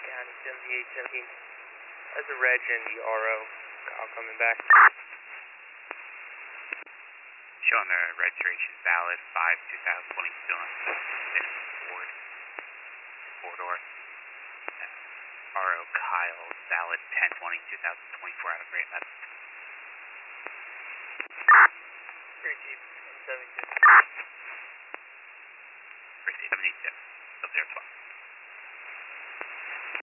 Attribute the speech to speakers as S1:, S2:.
S1: County 7817. That's a reg and the RO. Kyle coming back.
S2: Showing the registration valid 5/2020 still in Ford. Four-door. RO Kyle valid 10/20/2024 out of Great Meadows.